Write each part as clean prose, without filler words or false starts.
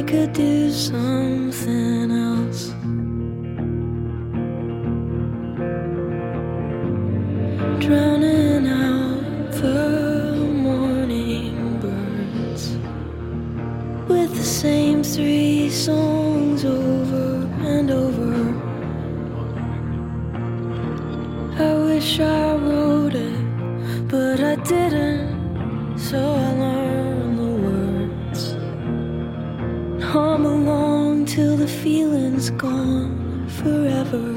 could do something else. Drowning out the morning birds with the same 3 songs over and over. I wish I wrote it, but I didn't, so I learned the words. Hum along till the feeling's gone forever.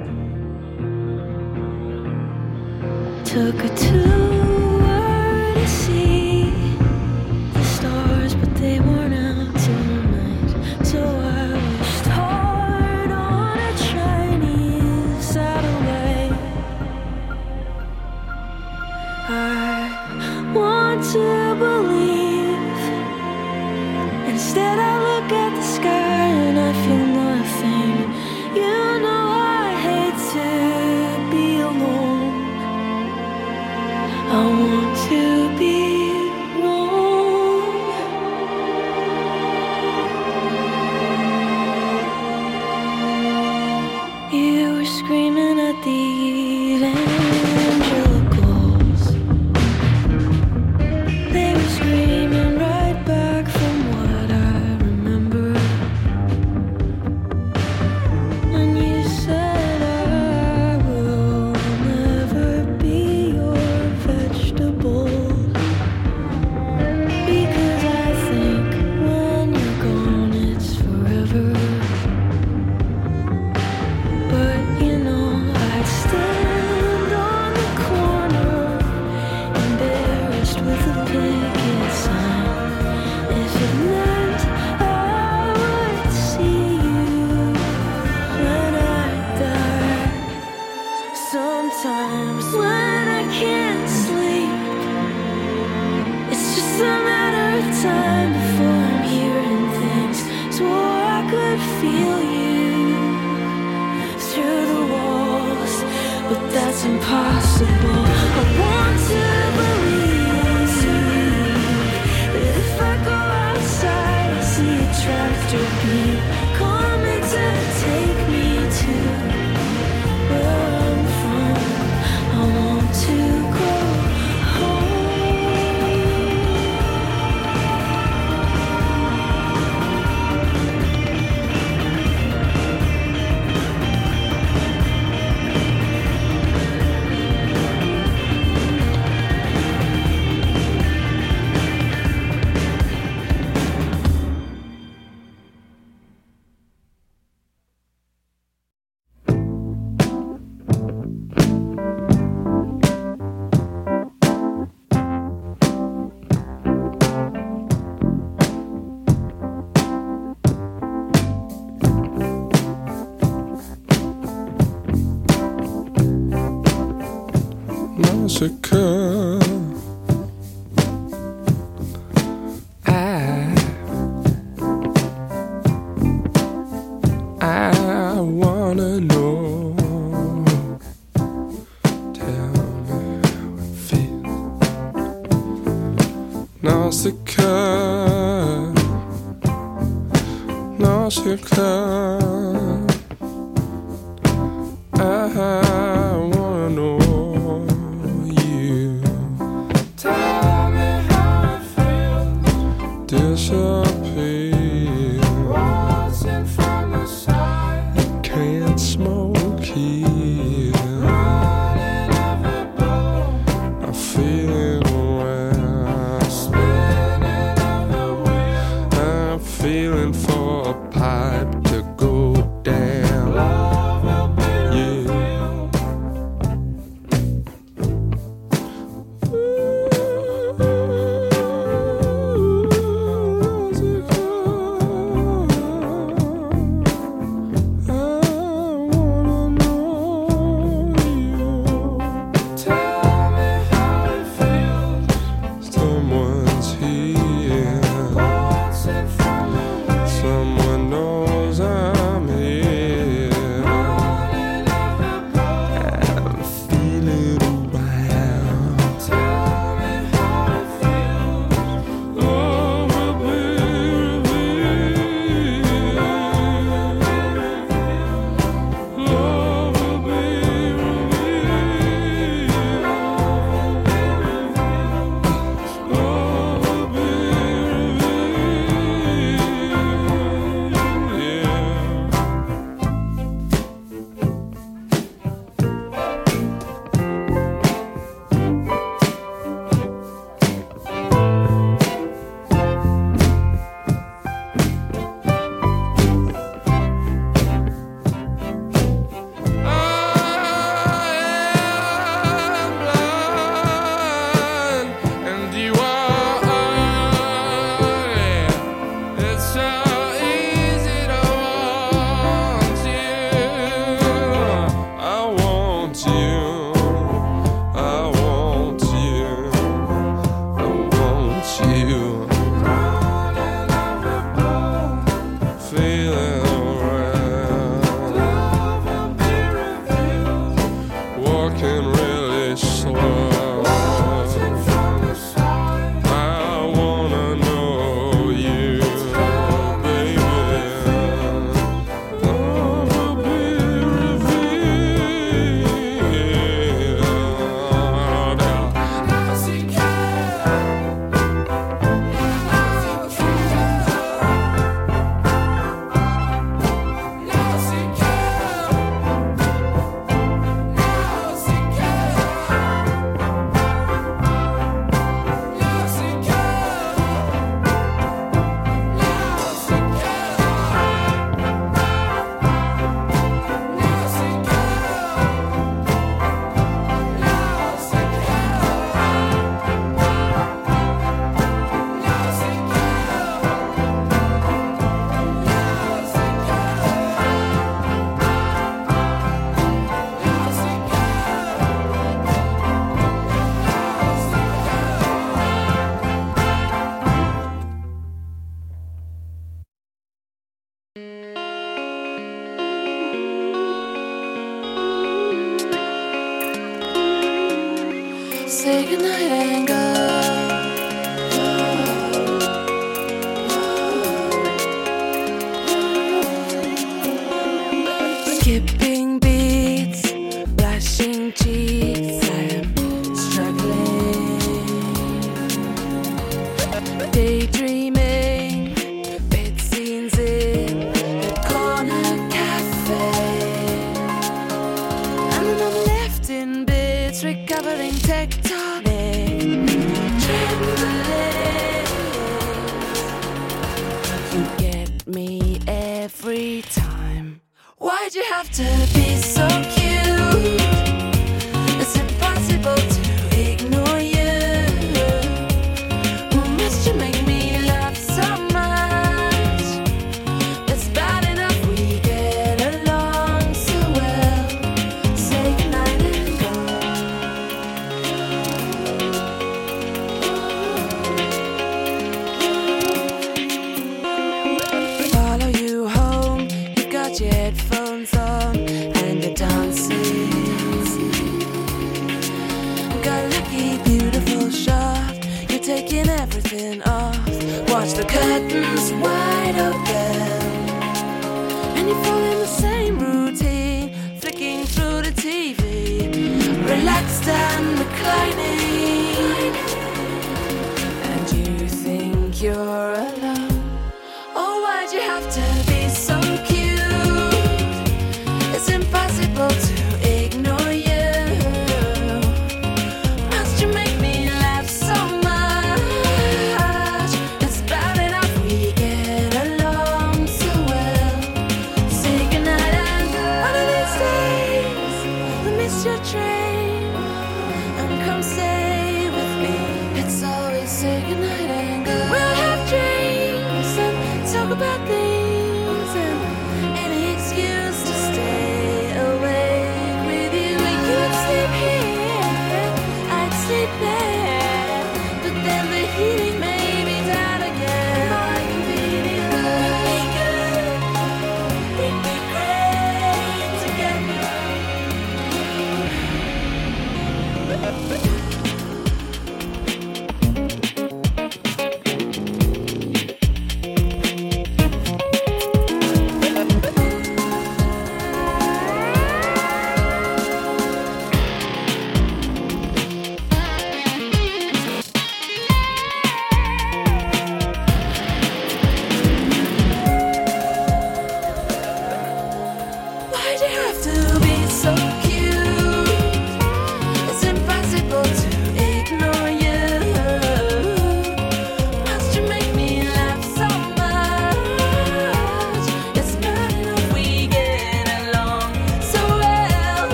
Took a tour to see the stars, but they weren't out tonight. So I wished hard on a Chinese satellite. I want to believe. Instead I look at the sky and I feel nothing. You know I hate to be alone. I want to be wrong. You were screaming at the evangelicals. They were screaming right back from what I remember. And you said I will never be your vegetable. Because I think when you're gone it's forever. But you know I'd stand on the corner, embarrassed with a picket sign, if it meant I would see you when I die. Sometimes when I can't sleep, it's just a matter of time before I'm hearing things. Swore I could feel you through the walls, but that's impossible. I want to believe that if I go outside, I see a tractor beam coming to take me to where I'm from. I want to go home. Massacre. I wanna know. Tell me how it feels. Nausicaa, Nausicaa. I wanna know you. Tell me how it feels. Disappear. Watching from the side. Can't smoke here. Running every bone. I feel it when spinning of the wheel. I'm feeling for a pipe to go down. Love will be real. Someone's here. Someone Say goodnight and go. Skipping beats, blushing cheeks, I am struggling. Daydreaming, bed scenes in the corner cafe. And then I'm left in bits, recovering tectonic trembling. You get me every time. Why'd you have to be so cute? It's impossible to ignore you. Must you make me laugh so much? It's bad enough we get along so well. Say goodnight and go. Follow you home, you've got your headphones on and you're dancing. Got a lucky, beautiful shot, you're taking everything off. Watch the curtains wide open, and you fall in the same routine, flicking through the TV, relaxed and reclining. And you think you're alone. Oh, why'd you have to be so cute? It's impossible to ignore you. Must you make me laugh so much? It's bad enough we get along so well. Say goodnight and go. One of these days, I'll miss your train and come stay with me. It's always say goodnight and go. We'll have dreams and talk about things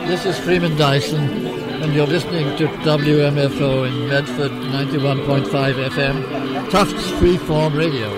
This is Freeman Dyson, and you're listening to WMFO in Medford, 91.5 FM, Tufts Freeform Radio.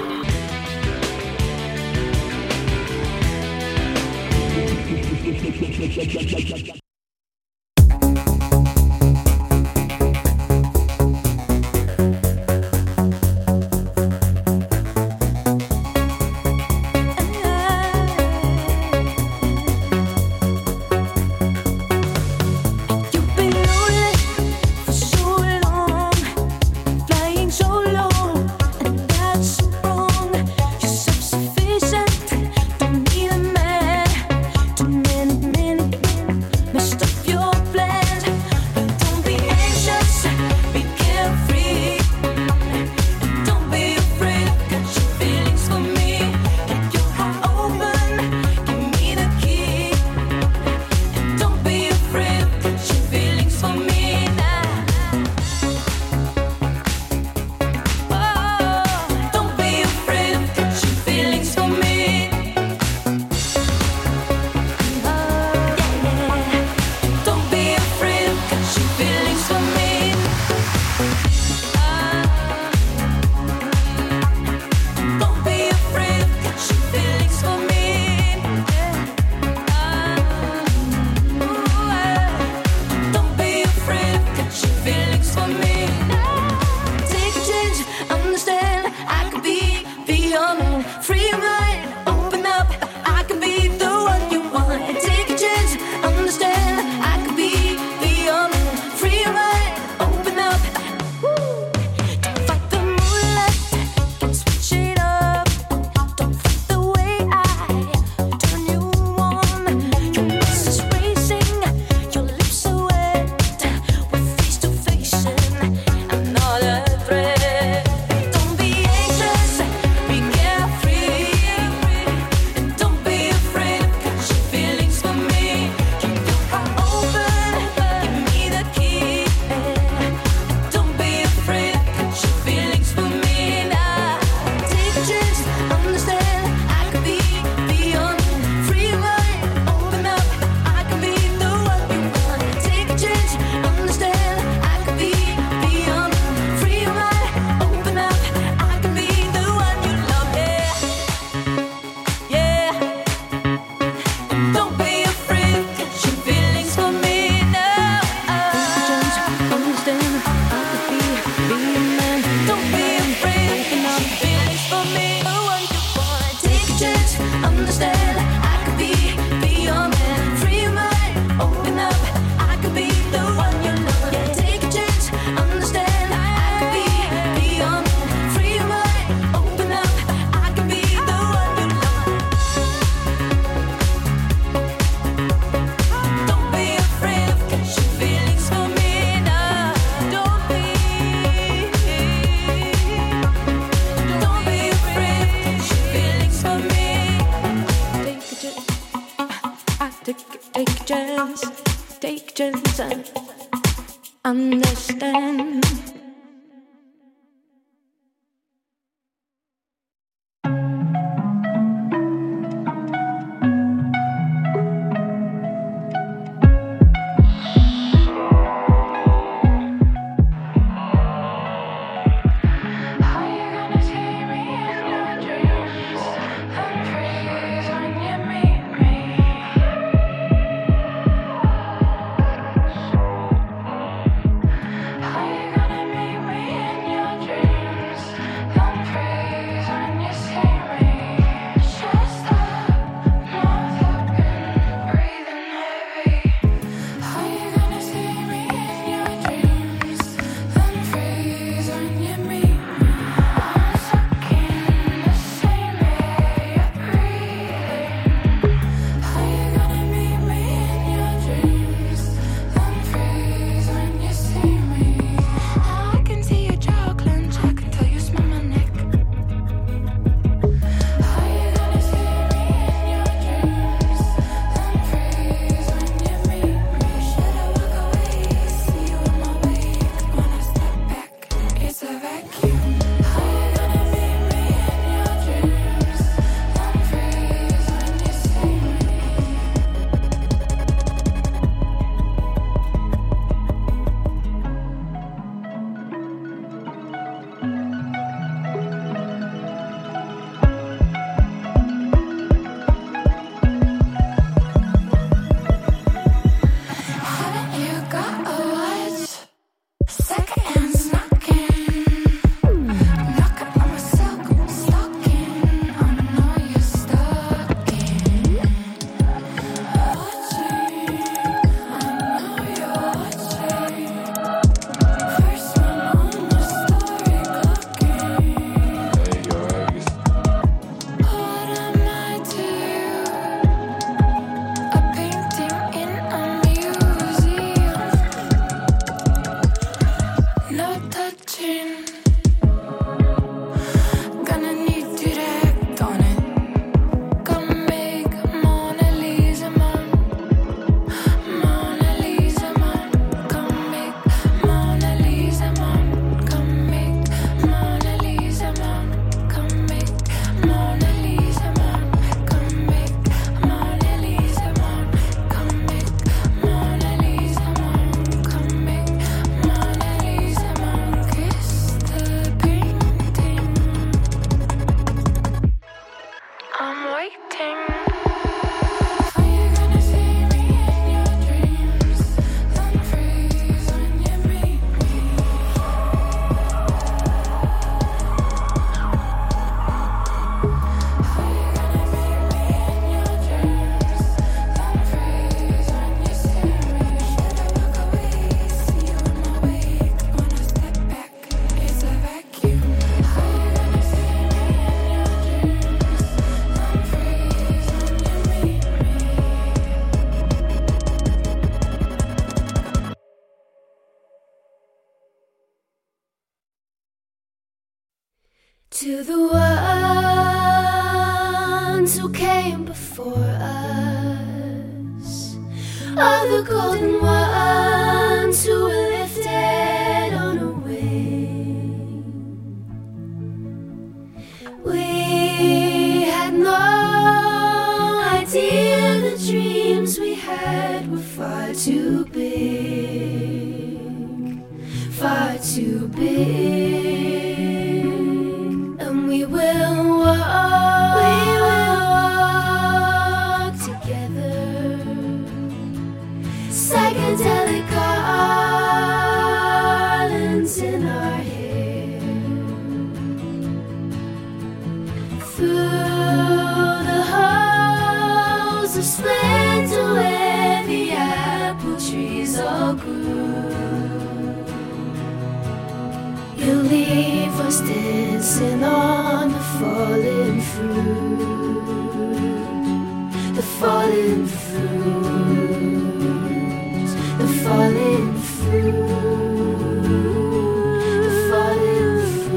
Take a chance and understand. How you gonna no touching. Gonna need you to act on it. Gonna make Mona Lisa man. Mona Lisa man. Gonna make Mona Lisa man. Gonna make Mona Lisa man. Gonna make Mona Lisa man. Gonna make Mona Lisa man. Gonna make Mona Lisa man. Gonna make Mona Lisa man. Kiss the painting. I'm waiting. Are you gonna see me in your dreams? Then freeze when you meet me. Are you gonna meet me in your dreams? Then freeze when you see me. Should I walk away? See you on my wake. When I step back, it's a vacuum. Are you gonna see me in your dreams? Then freeze when you meet me. To the ones who came before us, all the golden ones who were lifted on a wing. We had no idea the dreams we had were far too big, far too big. And we will walk together, psychedelic garlands in our hair, through the halls of splendor where the apple trees all grew. You leave us dancing on the fallen fruit, the fallen fruit, the fallen fruit, the fallen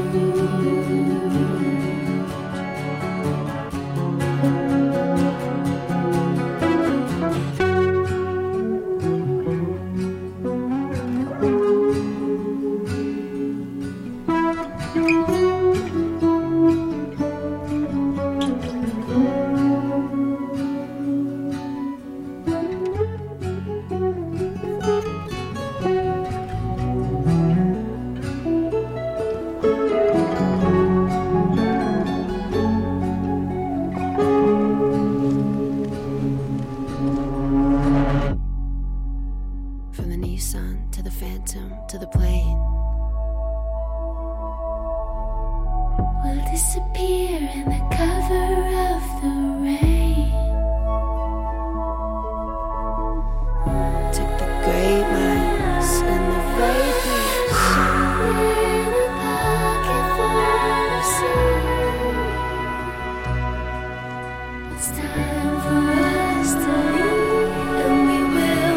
From the Nissan to the Phantom to the plane, we'll disappear in the cover of the rain. Took the great minds and the vapors in a pocket full of sea. It's time for us to leave, and we will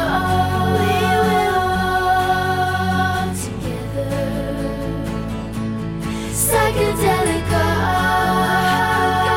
walk together, psychedelic garlands.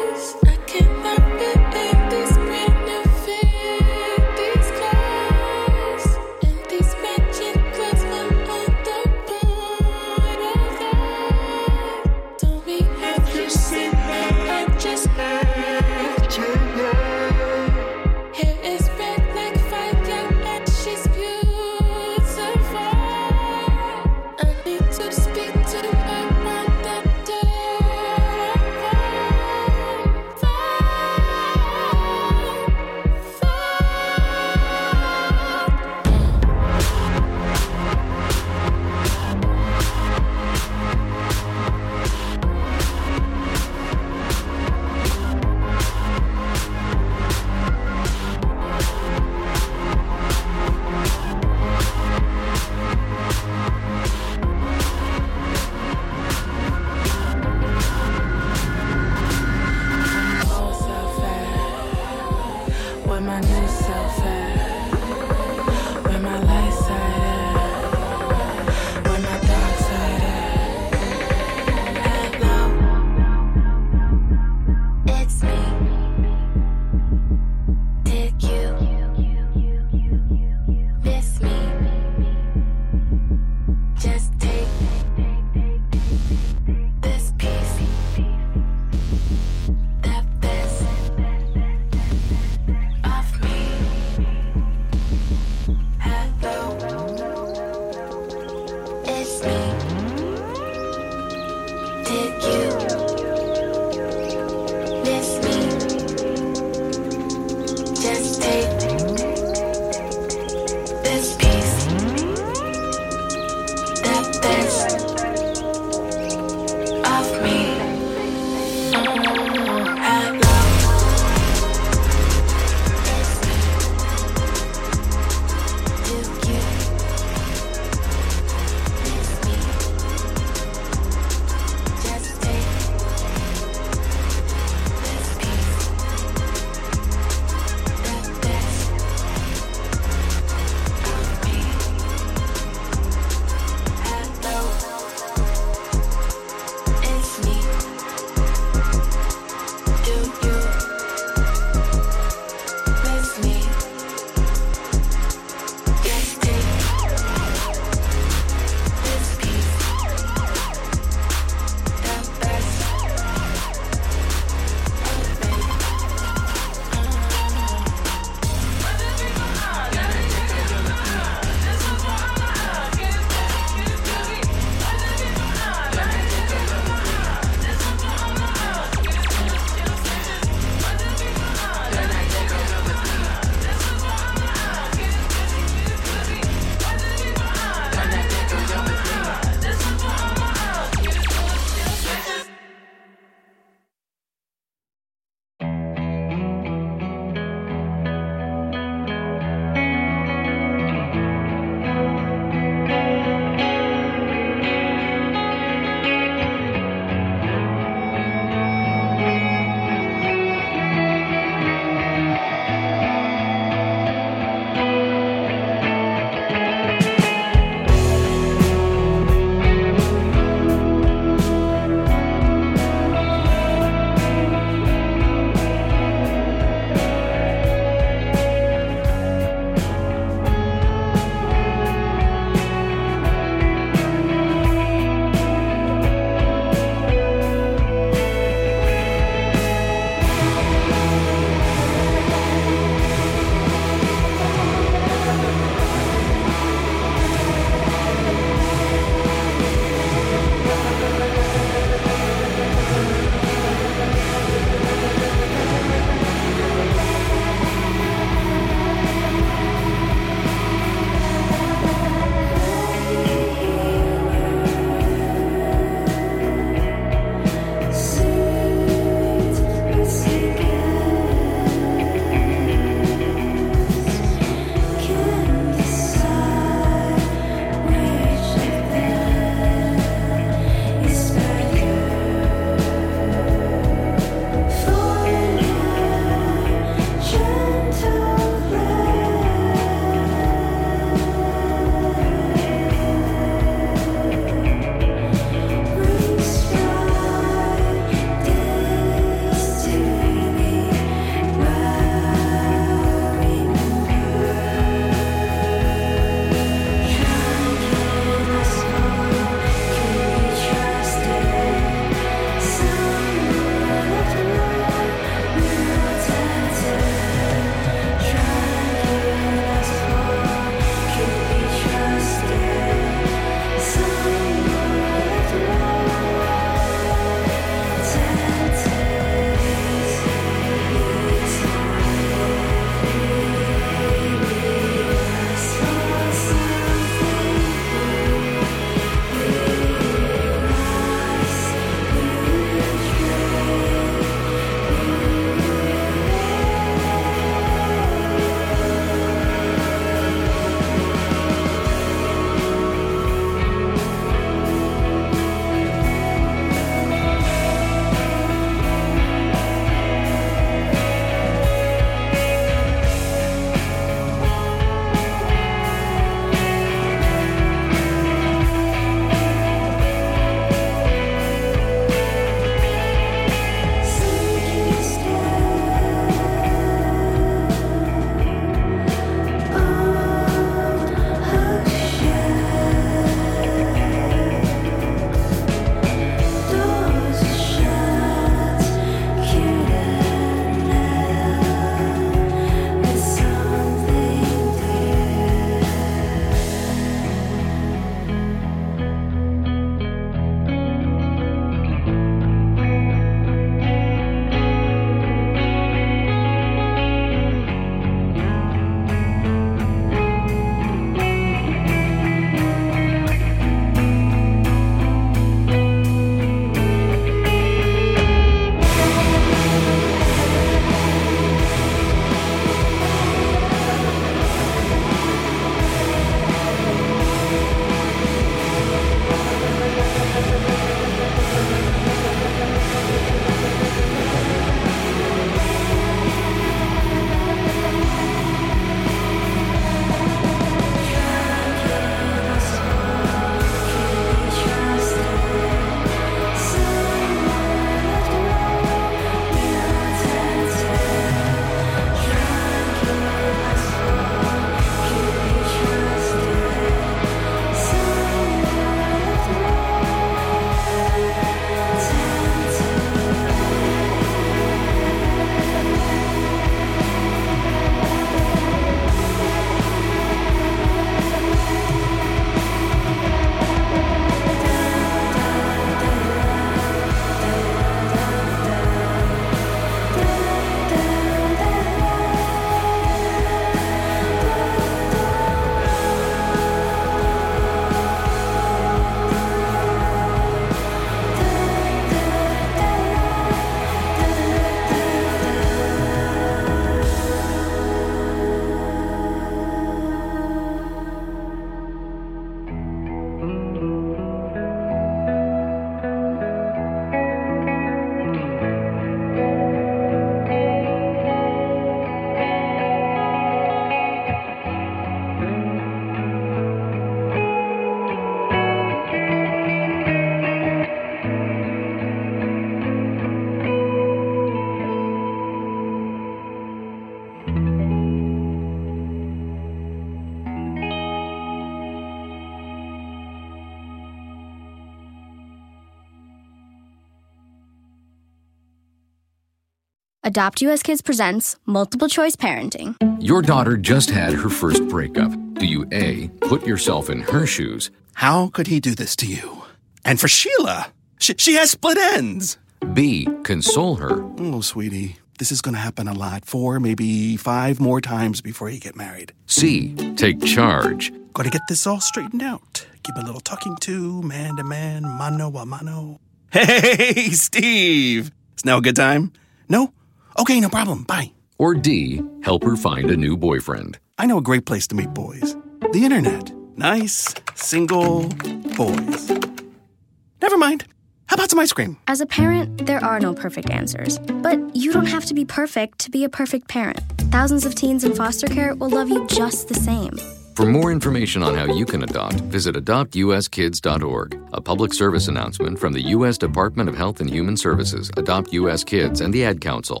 Adopt US Kids presents Multiple Choice Parenting. Your daughter just had her first breakup. Do you A, put yourself in her shoes? How could he do this to you? And for Sheila, she has split ends. B, console her? Oh, sweetie, this is going to happen a lot. 4, maybe 5 more times before you get married. C, take charge? Got to get this all straightened out. Give a little talking to, man to man, mano a mano. Hey, Steve! Is now a good time? No? Okay, no problem. Bye. Or D, help her find a new boyfriend? I know a great place to meet boys. The internet. Nice, single boys. Never mind. How about some ice cream? As a parent, there are no perfect answers. But you don't have to be perfect to be a perfect parent. Thousands of teens in foster care will love you just the same. For more information on how you can adopt, visit adoptuskids.org. A public service announcement from the U.S. Department of Health and Human Services, Adopt U.S. Kids, and the Ad Council.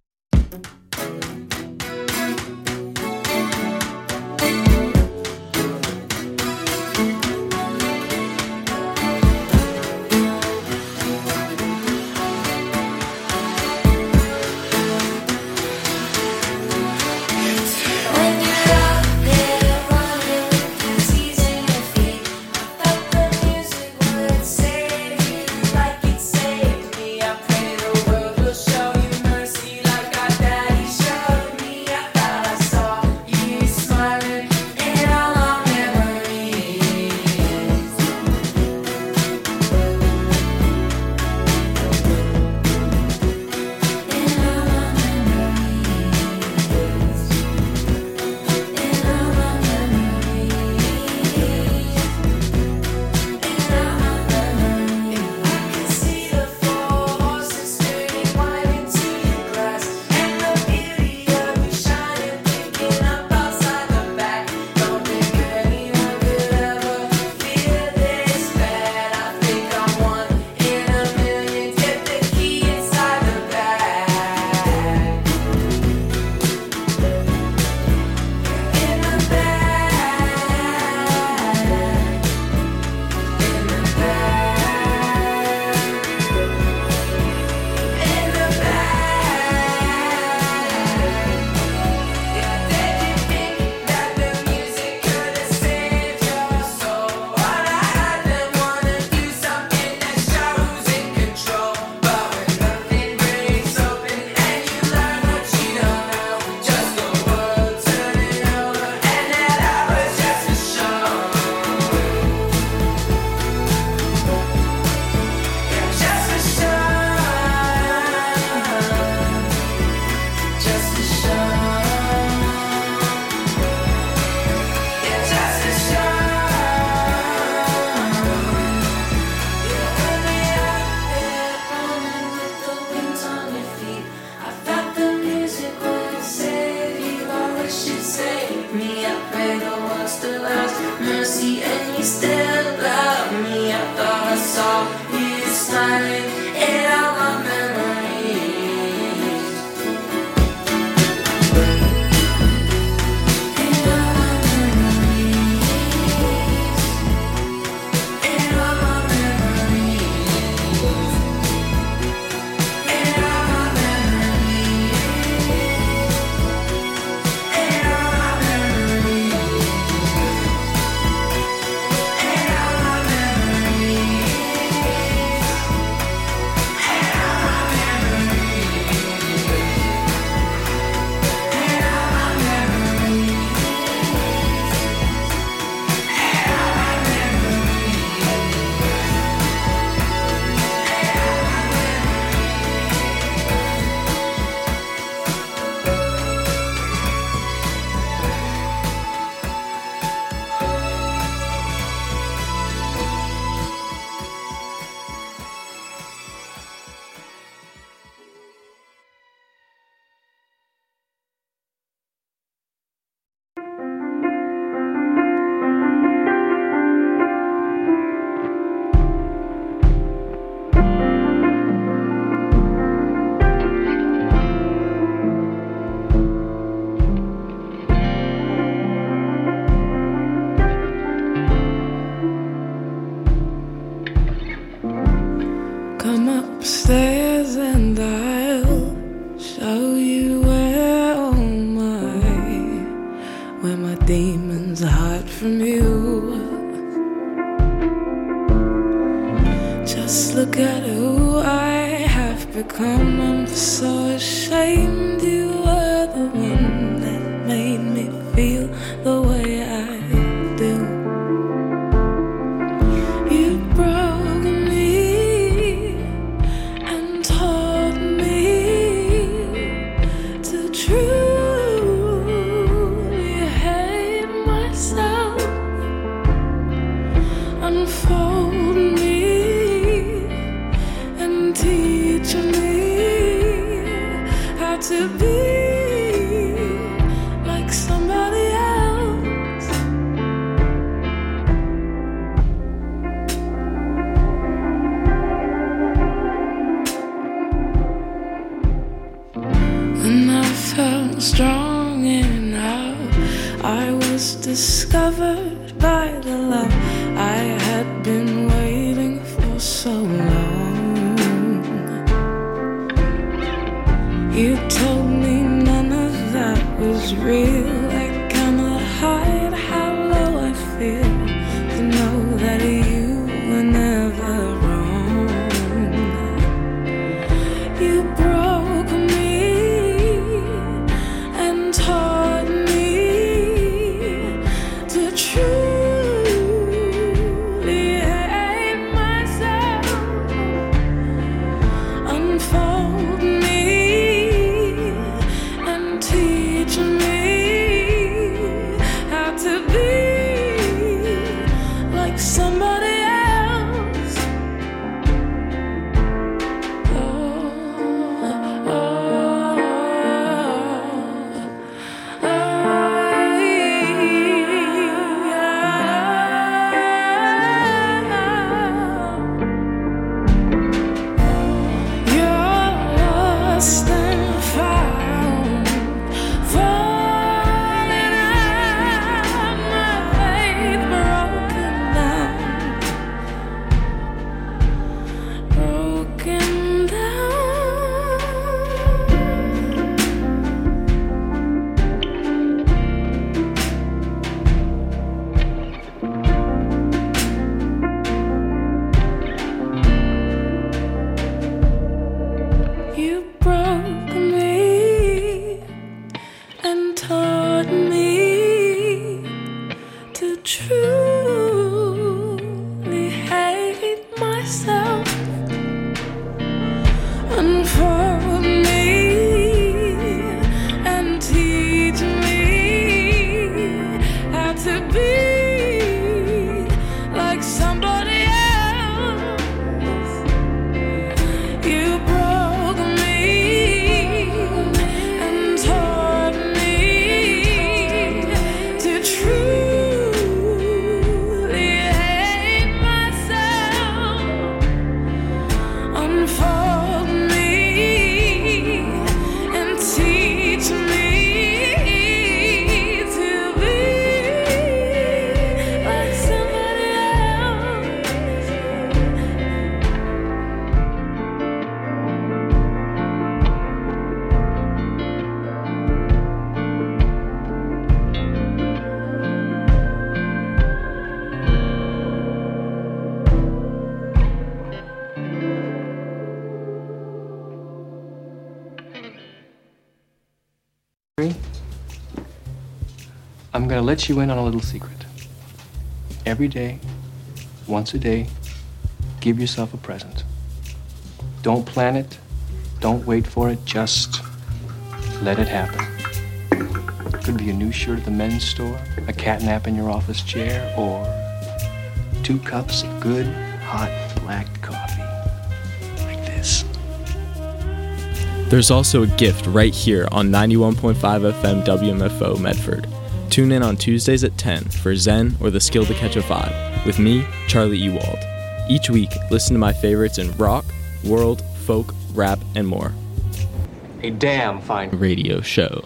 look at who I have become. I'm so ashamed you were the one that made me feel the way I do. You broke me and taught me to truly hate myself. Unfold me and teach me how to be like somebody else. When I felt strong enough, I was discovered by the love I had been waiting for so long. You told me none of that was real. I cannot hide how low I feel to know that you were never wrong. You broke me and taught me to truly hate myself. Unfold me and teach me how to be like somebody else. You're lost and found, falling out, my faith broken down. You broke me and taught me to truly hate myself. Unfold me and teach me how to be like somebody else. You broke me and taught me to truly hate myself. Unfold me and teach me to be like somebody else. I'm gonna let you in on a little secret. Every day, once a day, give yourself a present. Don't plan it, don't wait for it, just let it happen. Could be a new shirt at the men's store, a cat nap in your office chair, or 2 cups of good, hot, black coffee. Like this. There's also a gift right here on 91.5 FM WMFO Medford. Tune in on Tuesdays at 10 for Zen or the Skill to Catch a Vibe with me, Charlie Ewald. Each week, listen to my favorites in rock, world, folk, rap, and more. A damn fine Radio show.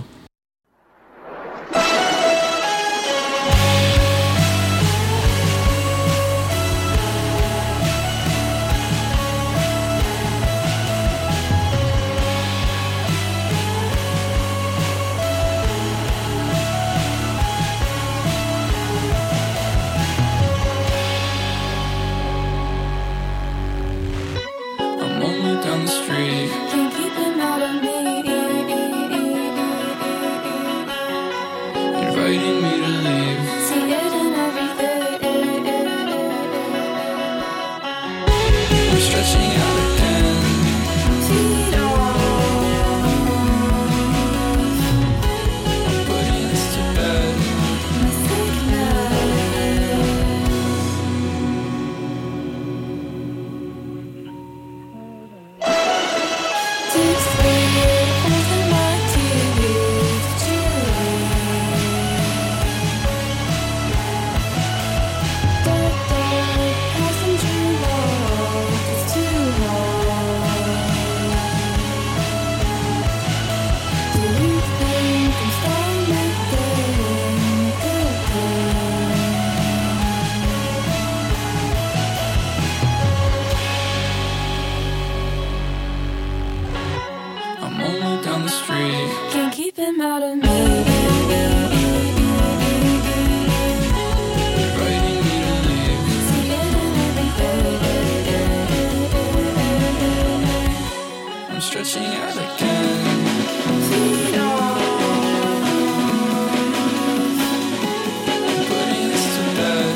came out of me. Stretching out again. Putting this to bed.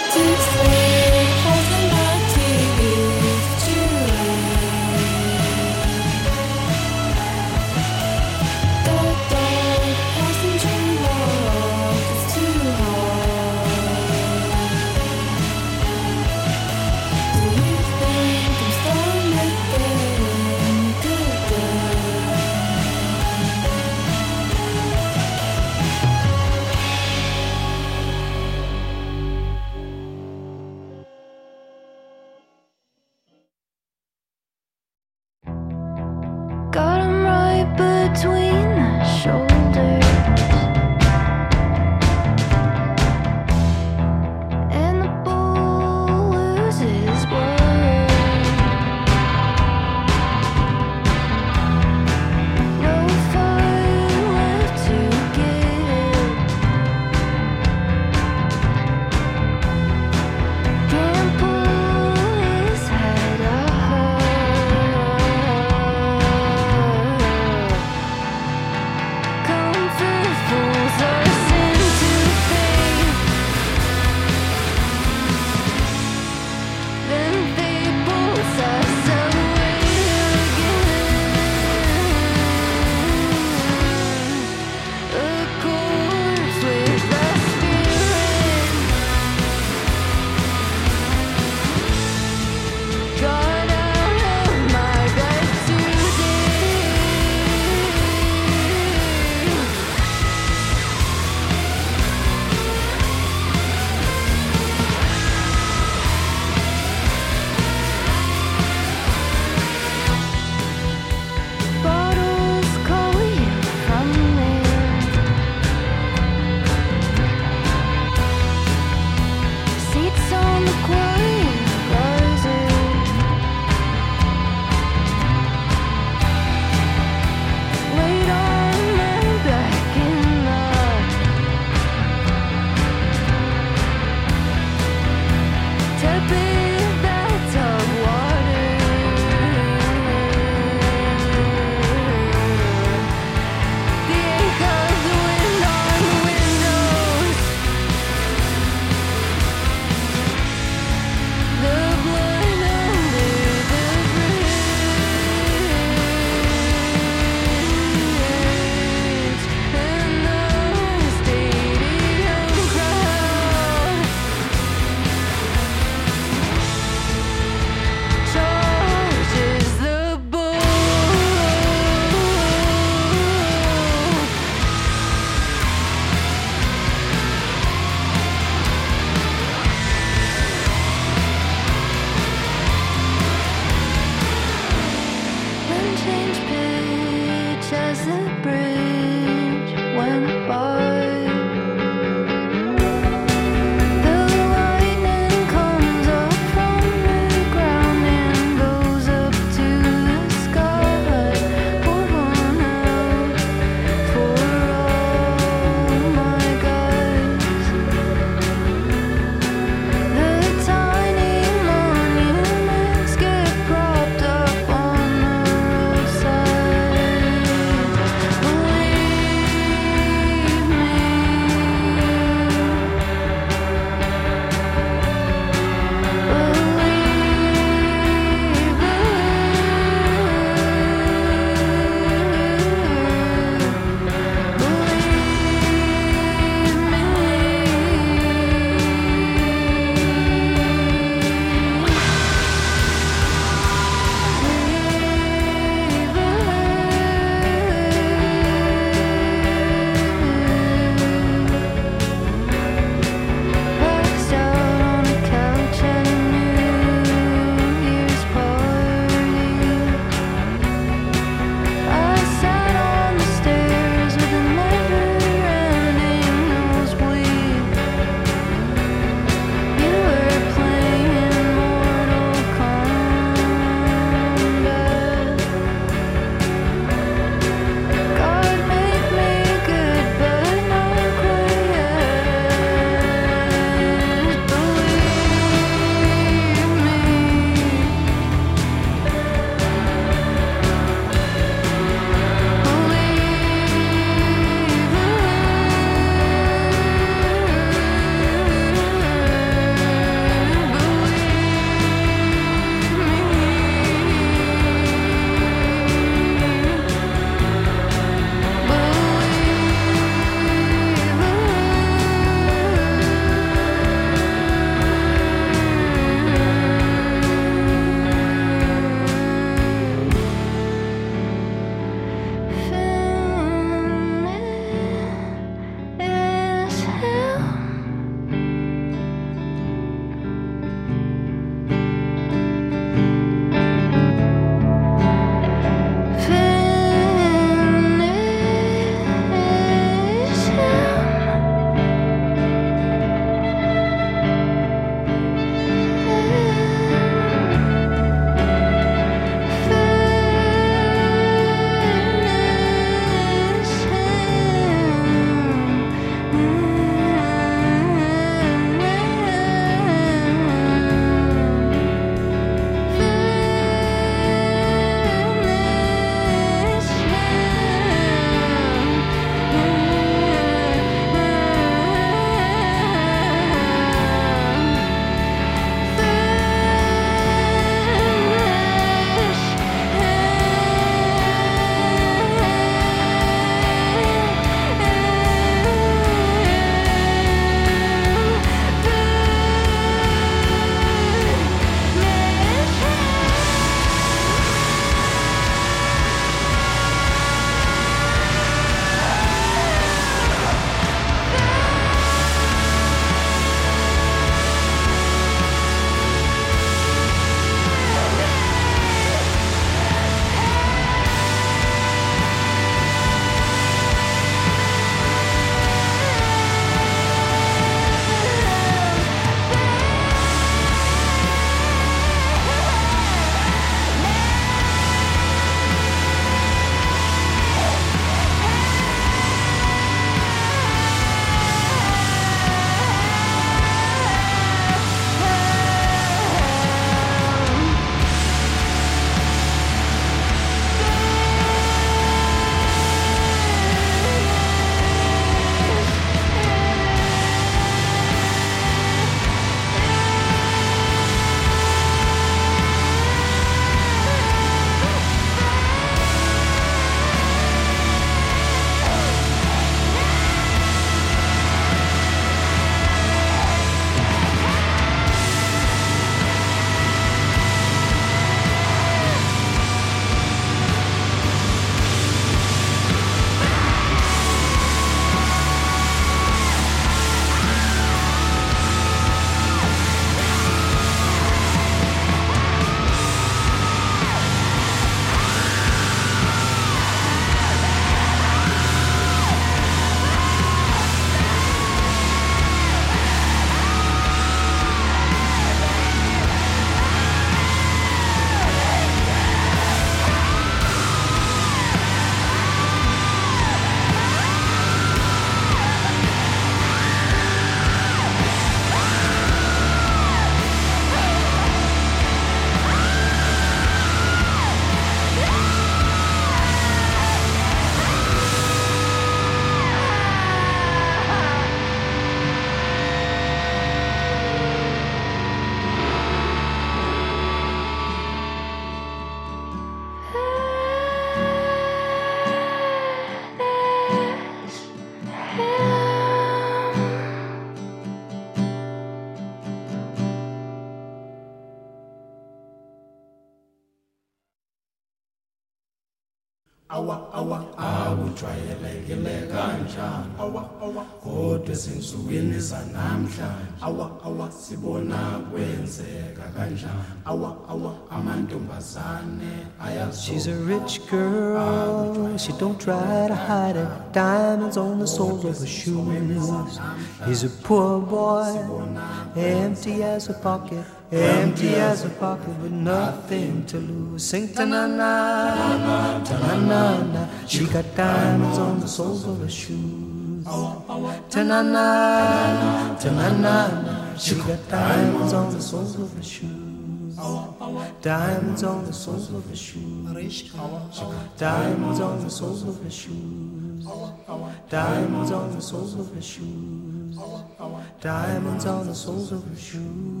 awujwayelekile kanjani kodwa ezinsukwini zanamhlanje sibona kwenzeka kanjani amantombazane ayazo. She's a rich girl, she don't try to hide it. Diamonds on the soles of her shoes. He's a poor boy, empty as a pocket, empty as a pocket with nothing to lose. Sing ta-na-na, ta-na-na-na. She got diamonds on the soles of her shoes. Ta-na-na, ta-na-na-na. She got diamonds on the soles of her shoes. Diamonds on the soles of her shoes. Diamonds on the soles of her shoes. Diamonds on the soles of her shoes. Diamonds on the soles of her shoes.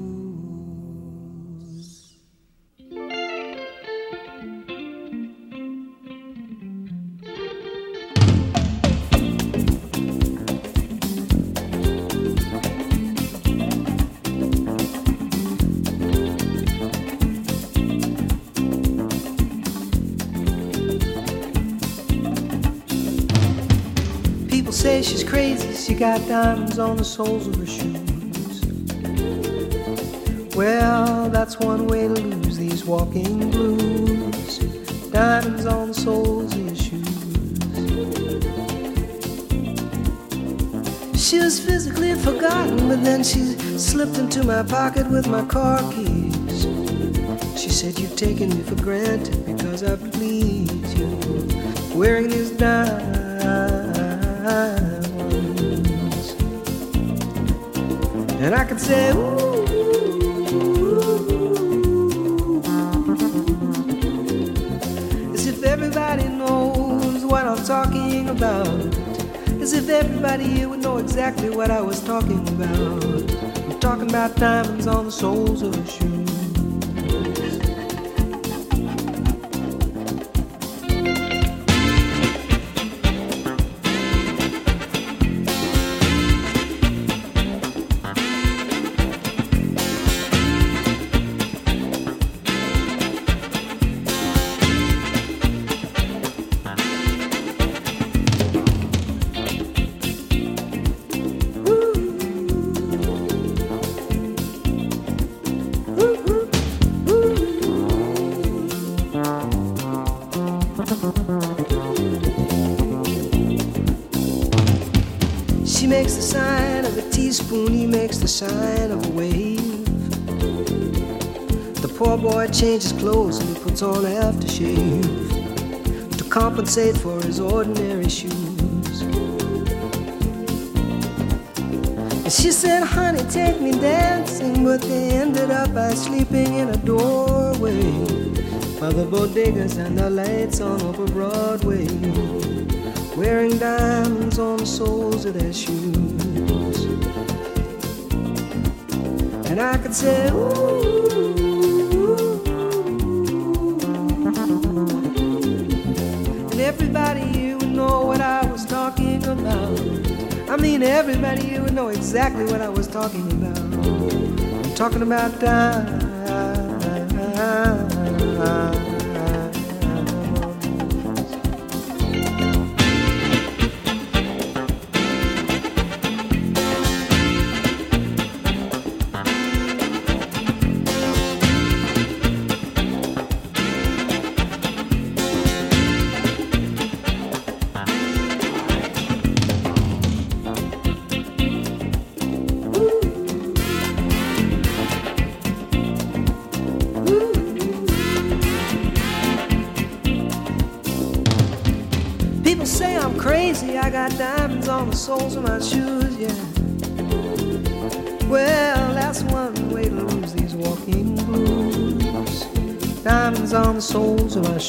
Say she's crazy, she got diamonds on the soles of her shoes. Well, that's one way to lose these walking blues. Diamonds on the soles of your shoes. She was physically forgotten, but then she slipped into my pocket with my car keys. She said, you've taken me for granted because I please you. Wearing these diamonds. And I could say, ooh, as if everybody knows what I'm talking about. As if everybody here would know exactly what I was talking about. I'm talking about diamonds on the soles of her shoes. She makes the sign of a teaspoon, he makes the sign of a wave. The poor boy changes clothes and he puts on aftershave to compensate for his ordinary shoes. And she said, honey, take me dancing, but they ended up by sleeping in a doorway by the bodegas and the lights on over Broadway, wearing diamonds on the soles of their shoes. And I could say, ooh, and everybody here would know what I was talking about. I mean, everybody here would know exactly what I was talking about. I'm talking about diamonds. I got diamonds on the soles of my shoes, yeah. Well, that's one way to lose these walking blues. Diamonds on the soles of my shoes.